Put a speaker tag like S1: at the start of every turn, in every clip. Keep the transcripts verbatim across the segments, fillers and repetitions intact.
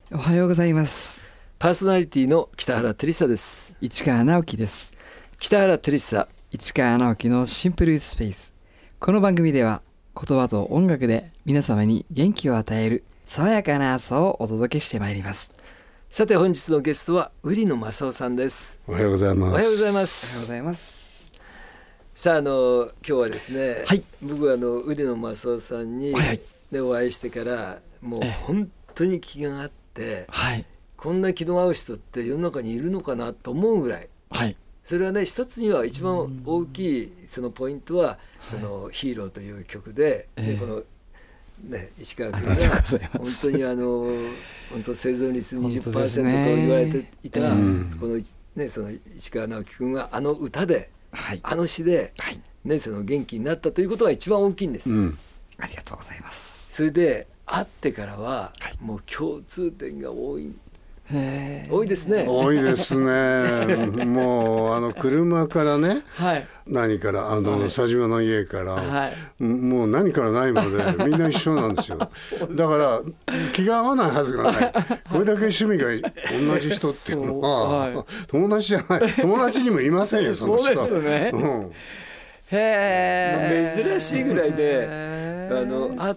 S1: おはようございます。
S2: パーソナリティの北原照久です。
S1: 市川直樹です。
S2: 北原照久、
S1: 市川直樹のシンプルスペース。この番組では言葉と音楽で皆様に元気を与える爽やかな朝をお届けしてまいります。
S2: さて本日のゲストは売野正夫さんです。
S3: おはようございます。
S2: おはようございま
S1: おはよう
S2: す。
S1: ございます。
S2: さあ、あの今日はですね、
S1: はい、
S2: 僕はあの売野正夫さんに、
S1: はい
S2: ね、お会いしてからもう本当に気があって、
S1: はい、
S2: こんな気の合う人って世の中にいるのかなと思うぐらい、
S1: はい、
S2: それはね、一つには一番大きいそのポイントはその、はい、ヒーローという曲で、
S1: えー、
S2: でこのね、市川君が本当にあの本当生存率 にじゅっパーセント と言われていた、ね、この、ね、その市川直樹君があの歌で、はい、あの詩で、はいね、その元気になったということが一番大きいんです、うん、
S1: ありがとうございます。
S2: それで会ってからは、はい、もう共通点が多いへ多いですね。
S3: 多いですね。もうあの車からね、はい、何からあの、はい、佐島の家から、はい、もう何から何までみんな一緒なんですよ。だから気が合わないはずがない。これだけ趣味が同じ人っていうのは、はい、友達じゃない。友達にもいませんよその人。
S1: そうですね。うん、へ
S2: ー珍しいぐらいであの会って、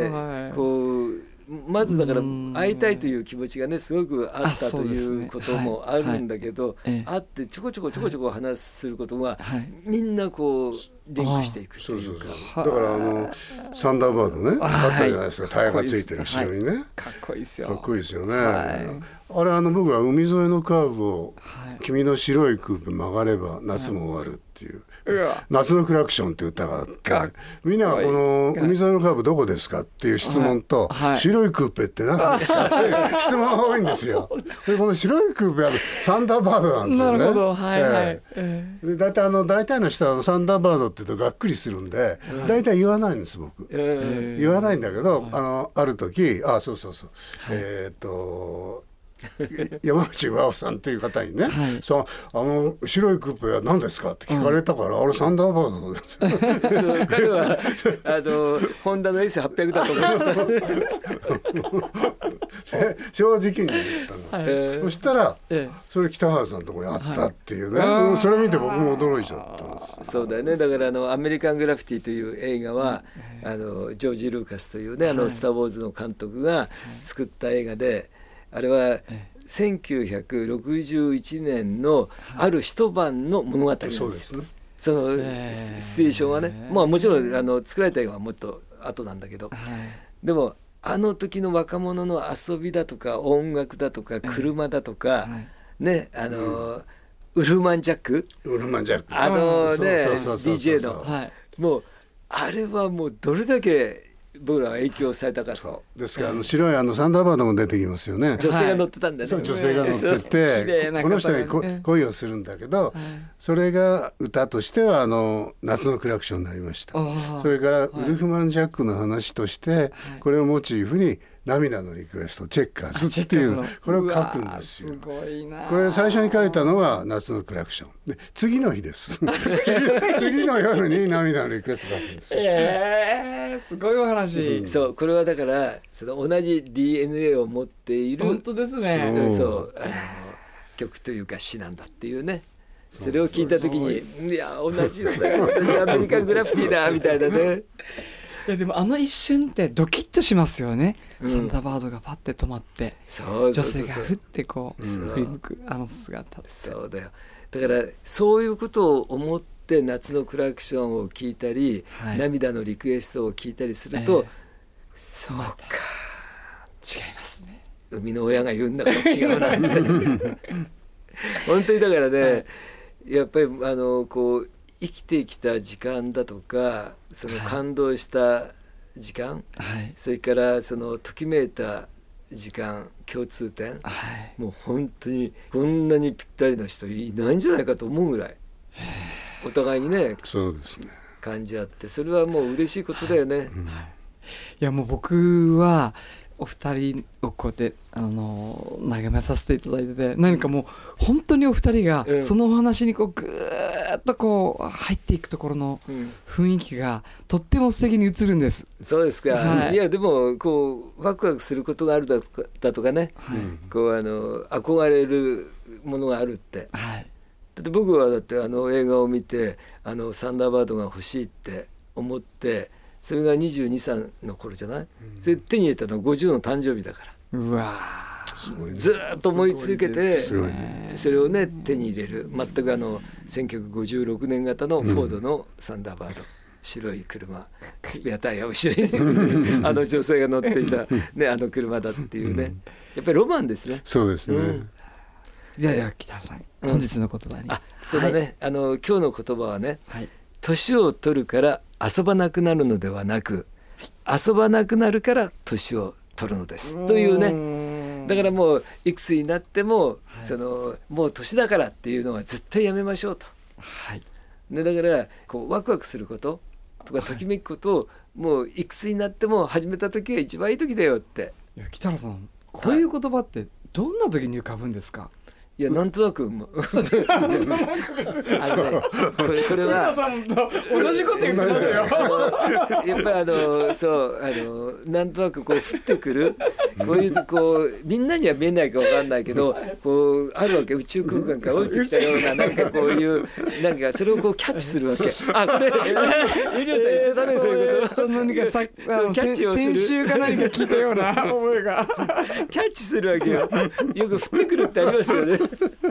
S2: はい、こうまずだから会いたいという気持ちがねすごくあったということもあるんだけど、会ってちょこちょこちょこちょこ話することがみんなこうリンクしていくというか、
S3: だからあのサンダーバードねあったじゃないですか、タイヤがついてる後ろにね、
S1: かっこいいですよ。
S3: かっこいいですよね。あれあの僕は海沿いのカーブを君の白いクープ曲がれば夏も終わるっていう夏のクラクションって歌があって、みんながこの海沿いのカーブどこですかっていう質問と、白いクーペって何ですかっていう質問が多いんですよ。でこの白いクーペはサンダーバードなんですよね。
S1: なるほど、はいはい。
S3: で大体あの大体の人はサンダーバードって言うとがっくりするんで大体言わないんです僕。言わないんだけど、あのある時あそうそうそうえっと山口和夫さんっていう方にね、はい、さあの白いクーペは何ですかって聞かれたから、うん、あれサンダーバードです
S2: そう彼はあのホンダの エスはっぴゃく だと思った
S3: 正直に言ったの、はい、そしたら、ええ、それ北原さんのところにあったっていうね、はい、もうそれ見て僕も驚いちゃったんです。
S2: そうだよね。だからあのアメリカングラフィティという映画は、うん、あのジョージ・ルーカスというねあのスター・ウォーズの監督が作った映画で、あれはせんきゅうひゃくろくじゅういちねんのある一晩の物語なんですよ。そうですね。そのステーションはね、まあもちろんあの作られた映画はもっと後なんだけど、でもあの時の若者の遊びだとか音楽だとか車だとかね、あのウルフマンジャック、
S3: ウルフマンジャック、
S2: あのね ディージェー のもうあれはもうどれだけ僕らは影響されたか。
S3: そうですから、あの白いあのサンダーバードも出てきますよね。
S2: 女性が乗ってたんだね。
S3: そう女性が乗ってて、この人にこ恋をするんだけど、それが歌としてはあの夏のクラクションになりました。それからウルフマンジャックの話としてこれをモチーフに涙のリクエストチェッカーズっていうのこれを書くんですよ。
S1: すごいな。
S3: これ最初に書いたのは夏のクラクションで、次の日です次の夜に涙のリクエスト書くんですよ。
S1: えー、すごいお話、
S2: うん、そうこれはだからその同じ ディーエヌエー を持っている
S1: 本当ですね。
S2: そう、そうあの曲というか詩なんだっていうね。それを聞いた時にいや同じのだよアメリカングラフィティだみたいなね。
S1: いやでもあの一瞬ってドキッとしますよね、うん、サンダーバードがパッて止まって、そうそうそうそう、女性がふってこう振り向くあの姿って。
S2: そうだよ。だからそういうことを思って夏のクラクションを聞いたり、はい、涙のリクエストを聞いたりすると、えー、そうか、
S1: 違いますね、
S2: 生みの親が言うんだから違うなって本当にだからね、はい、やっぱりあのこう生きてきた時間だとかその感動した時間、はい、それからそのときめいた時間共通点、はい、もう本当にこんなにぴったりの人いないんじゃないかと思うぐらいお互いにね、
S3: そうですね、
S2: 感じ合って、それはもう嬉しいことだよね、はい、うん、
S1: いやもう僕はお二人をこうやってあの眺めさせていただいてて、何かもう本当にお二人がそのお話にこうグーーっとこう入っていくところの雰囲気がとっても素敵に映るんです、
S2: うん、そうですか、はい、いやでもこうワクワクすることがあるだとか、だとかね、はい、こうあの憧れるものがあるって、はい、だって僕はだってあの映画を見てあのサンダーバードが欲しいって思ってそれがにじゅうに、さんの頃じゃない、うん、それ手に入れたのはごじゅうの誕生日だから、うわずっと思い続けてそれをね手に入れる全くあのせんきゅうひゃくごじゅうろくねん型のフォードのサンダーバード、うん、白い車スペアタイヤを後ろにあの女性が乗っていた、ね、あの車だっていうね、やっぱりロマンですね。
S3: そうですね、うん、
S1: ではでは北原さん、うん、本日の言葉に、
S2: あそうだね、はい、あの今日の言葉はね、はい、年を取るから遊ばなくなるのではなく、はい、遊ばなくなるから年を取るのですというね。だからもういくつになっても、はい、そのもう年だからっていうのは絶対やめましょうと、はい、でだからこうワクワクすることとかときめくことを、はい、もういくつになっても始めた時が一番いい時だよって。
S1: いや北原さん、こういう言葉ってどんな時に浮かぶんですか？
S2: いやなんとなくもあの、ね、これこれは
S1: さんと同じこと言うんですよ
S2: やっぱりあのそうあのなんとなくこう降ってくるこういうこうみんなには見えないか分かんないけどこうあるわけ、宇宙空間から降りてきたようななんかこういうなんかそれをこうキャッチするわけ。あこれゆりおさん言ってたね、そういうこと。
S1: 何かさそうキャッチをする、先週か何か聞いたような覚えが
S2: キャッチするわけよ。よく降ってくるってありますよね。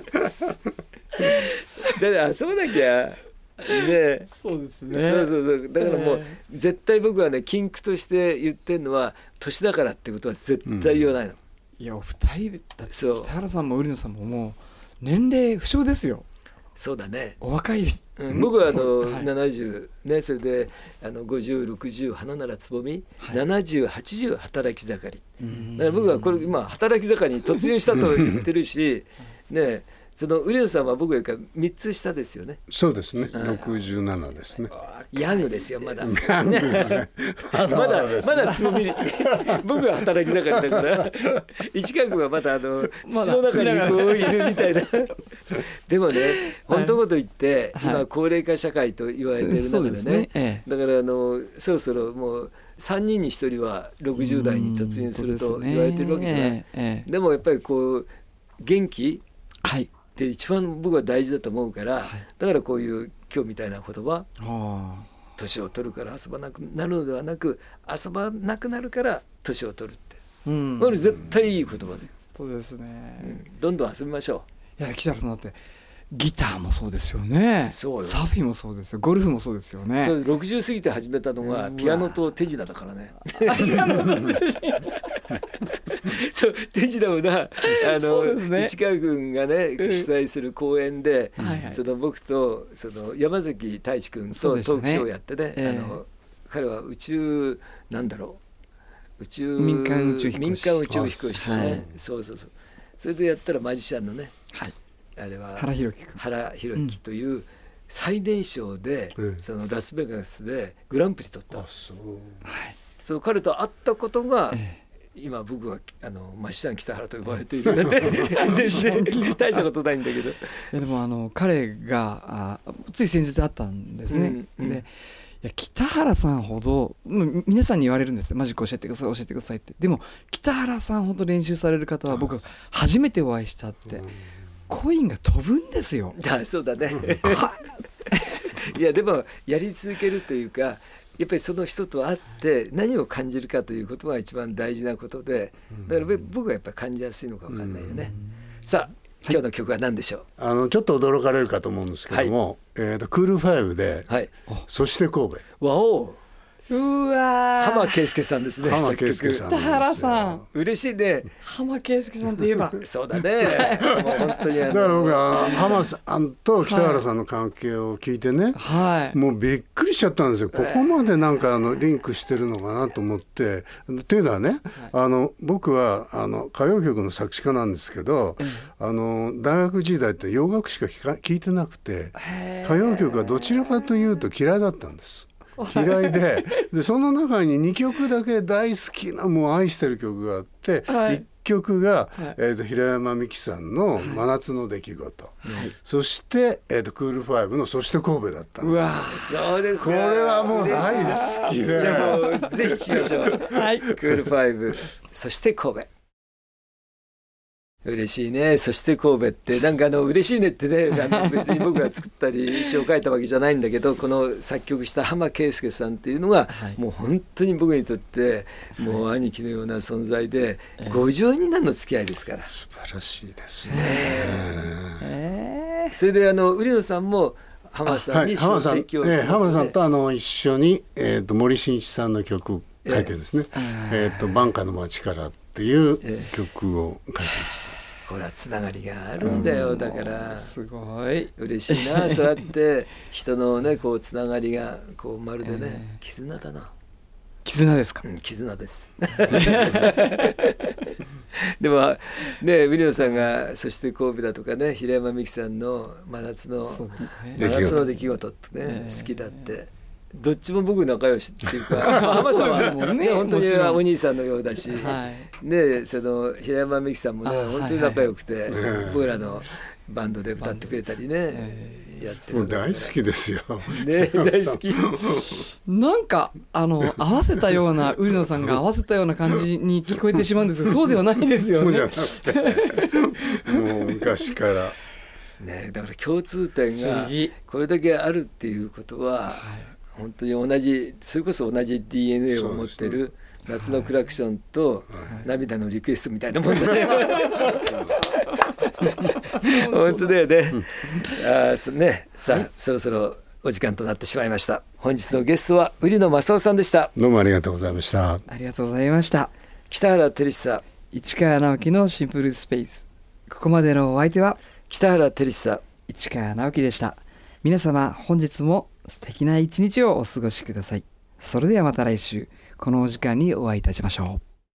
S2: だから遊ばなきゃね、
S1: そうですね。
S2: そうそうそう、だからもう、えー、絶対僕はね禁句として言ってるのは年だからってことは絶対言わないの、
S1: うん、いやお二人だって北原さんも瓜野さんももう年齢不詳ですよ。
S2: そうだね、
S1: お若いです、
S2: うん、僕はあの、はい、ななじゅうね、それであのごじゅう、ろくじゅう花ならつぼみ、はい、ななじゅう、はちじゅう働き盛りだから僕はこれ今働き盛りに突入したと言ってるしね、その瓜野さんは僕よりかみっつ下ですよね。
S3: そうですね、ろくじゅうななですね。
S2: ヤングですよまだ。
S3: ヤングですね。
S2: まだまだつぼみ僕は働き盛りだから市川君はまだあの土の中にこういるみたいなでもね本当のこと言って、はい、今高齢化社会と言われてる中で ね, でね、ええ、だからあのそろそろもうさんにんにひとりはろくじゅう代に突入すると言われてるわけじゃない、ええ、でもやっぱりこう元気、はい、って一番僕は大事だと思うから、はい、だからこういう今日みたいな言葉、年を取るから遊ばなくなるのではなく遊ばなくなるから年を取るって、うん、これ絶対いい言葉で、
S1: そうですね、
S2: うん、どんどん遊びましょ
S1: う。いや北原さんだってギターもそうですよね。そうよ、サーフィンもそうですよ、ゴルフもそうですよね。
S2: そうろくじゅう過ぎて始めたのがピアノと手品だからね。そう手品もなあの、ね、石川君がね主催する公演で、うん、その僕とその山崎太一君とトークショーをやってね、えー、あの彼は宇宙なんだろう宇宙
S1: 民間宇宙飛行士、
S2: 民間宇宙飛行士ね、はい、そうそうそう、それでやったらマジシャンのね、はい、あれは
S1: 原弘樹君、
S2: 原弘樹という最年少で、うん、そのラスベガスでグランプリ取った。あ、そう、はい、その彼と会ったことが、ええ、今僕はあのマシシャン北原と呼ばれているので全然大したことないんだけど、い
S1: やでもあの彼があつい先日会ったんですね、うんうん、でいや北原さんほど皆さんに言われるんですよ、マジック教えてください教えてくださいって。でも北原さんほど練習される方は僕初めてお会いしたって、うん、コインが飛ぶんですよ。
S2: あ、そうだねいやでもやり続けるというか、やっぱりその人と会って何を感じるかということが一番大事なことで、だから僕はやっぱり感じやすいのか分かんないよね。さあ今日の曲は何でしょう。
S3: あのちょっと驚かれるかと思うんですけども、はい、えー、とクールファイブで、はい、そして神戸。
S2: わお、
S1: うわ
S2: 浜圭介さんですね。
S3: 浜圭介さん、
S1: 北原さん
S2: 嬉しいね。
S1: 浜圭介さんといえば
S2: そうだねもう本当にだ
S3: から僕は浜さんと北原さんの関係を聞いてね、はい、もうびっくりしちゃったんですよ。ここまでなんかあのリンクしてるのかなと思ってっていうのはね、はい、あの僕はあの歌謡曲の作詞家なんですけど、あの大学時代って洋楽しか聞か聞いてなくて、歌謡曲はどちらかというと嫌いだったんです。嫌い で, でその中ににきょくだけ大好きなもう愛してる曲があって、はい、 曲が、
S1: はい、
S3: えー、と平山みきさんの真夏の出来事、はい、そして、えー、とクールファイブのそして神戸だったんです。うわ
S2: そうですか。
S3: これはもう大好きで、
S2: じゃあもうぜひ聴きましょう、はい、クールファイブそして神戸。嬉しいね。そして神戸ってなんかあの嬉しいねってね、あの別に僕が作ったり詩を書いたわけじゃないんだけど、この作曲した浜圭介さんっていうのが、はい、もう本当に僕にとってもう兄貴のような存在で、はい、ごじゅうにねんの付き合いですから。
S3: 素晴らしいですね。
S2: えー、それであの売野さんも浜さんに詩を提供してますね。
S3: 浜さんとあの一緒に、えー、と森進一さんの曲を書いてるんですね。えー、えーとバンカの街からっていう曲を書いてました。
S2: ほらつながりがあるんだよ、うん、だから
S1: すごい
S2: 嬉しいなそうやって人のねこうつながりがこうまるでね、えー、絆だな。
S1: 絆ですか。
S2: うん、絆ですでもね売野さんがそして神戸だとかね平山みきさんの真夏の、ね、真夏の出来事ってね、えー、好きだってどっちも僕仲良しっていうか浜さんはもう、ね、本当にお兄さんのようだし、はい、でその平山みきさんもね本当に仲良くて、はいはい、僕らのバンドで歌ってくれたりね、えー、やってる。
S3: もう大好きですよ、
S2: ね、大好き
S1: なんかあの合わせたような売野さんが合わせたような感じに聞こえてしまうんですけどそうではないですよね。
S3: そうじゃなくてもう昔から
S2: ね、だから共通点がこれだけあるっていうことは、はい、本当に同じそれこそ同じ ディーエヌエー を持ってる夏のクラクションと涙のリクエストみたいなもんだね本当だよね。あそねさあ、はい、そろそろお時間となってしまいました。本日のゲストは売野正夫さんでした。
S3: どうもありがとうございました。
S1: ありがとうございました。
S2: 北原照久、
S1: 市川直樹のシンプルスペース。ここまでのお相手は
S2: 北原照久、
S1: 市川直樹でした。皆様本日も素敵な一日をお過ごしください。それではまた来週このお時間にお会いいたしましょう。